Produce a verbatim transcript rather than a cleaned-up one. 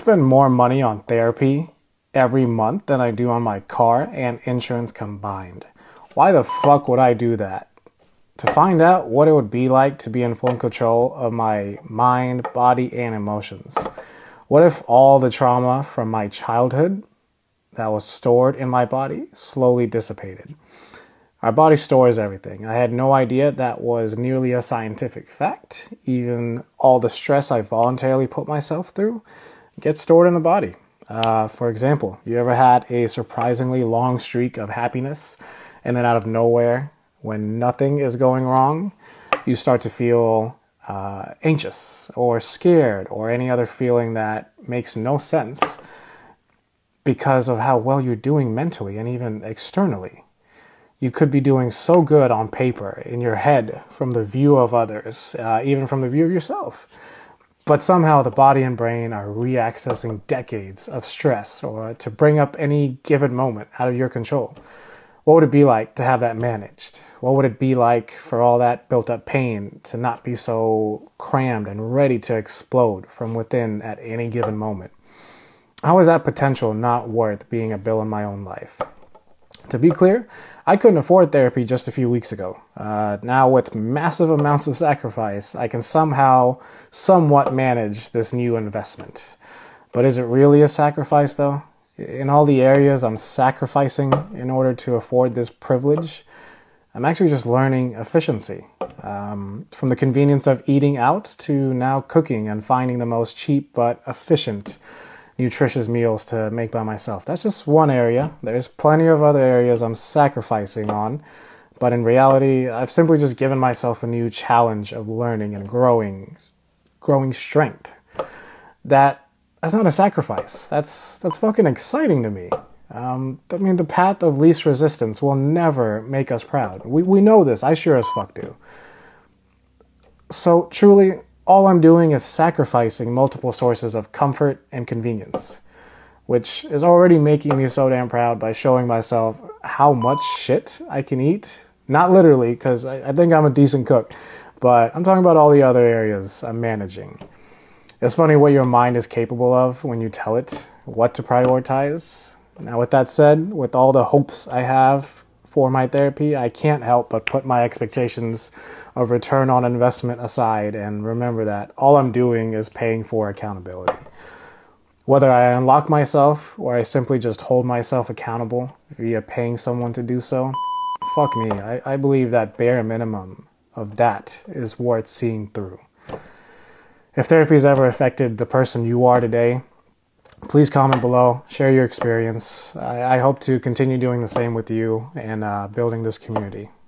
spend more money on therapy every month than I do on my car and insurance combined. Why the fuck would I do that? To find out what it would be like to be in full control of my mind, body, and emotions. What if all the trauma from my childhood that was stored in my body slowly dissipated? Our body stores everything. I had no idea that was nearly a scientific fact. Even all the stress I voluntarily put myself through gets stored in the body. Uh, for example, you ever had a surprisingly long streak of happiness and then out of nowhere, when nothing is going wrong, you start to feel uh, anxious or scared or any other feeling that makes no sense because of how well you're doing mentally and even externally. You could be doing so good on paper, in your head, from the view of others, uh, even from the view of yourself. But somehow the body and brain are reaccessing decades of stress or to bring up any given moment out of your control. What would it be like to have that managed? What would it be like for all that built up pain to not be so crammed and ready to explode from within at any given moment? How is that potential not worth being a bill in my own life? To be clear, I couldn't afford therapy just a few weeks ago. Uh, now with massive amounts of sacrifice, I can somehow, somewhat manage this new investment. But is it really a sacrifice though? In all the areas I'm sacrificing in order to afford this privilege, I'm actually just learning efficiency. Um, from the convenience of eating out to now cooking and finding the most cheap but efficient nutritious meals to make by myself. That's just one area. There's plenty of other areas I'm sacrificing on, but in reality, I've simply just given myself a new challenge of learning and growing, growing strength. That that's not a sacrifice. That's that's fucking exciting to me. Um, I mean, the path of least resistance will never make us proud. We we know this. I sure as fuck do. So truly, all I'm doing is sacrificing multiple sources of comfort and convenience, which is already making me so damn proud by showing myself how much shit I can eat. Not literally, because I, I think I'm a decent cook, but I'm talking about all the other areas I'm managing. It's funny what your mind is capable of when you tell it what to prioritize. Now, with that said, with all the hopes I have for my therapy, I can't help but put my expectations of return on investment aside and remember that all I'm doing is paying for accountability. Whether I unlock myself or I simply just hold myself accountable via paying someone to do so, fuck me, I, I believe that bare minimum of that is worth seeing through. If therapy has ever affected the person you are today, please comment below, share your experience. I, I hope to continue doing the same with you and uh, building this community.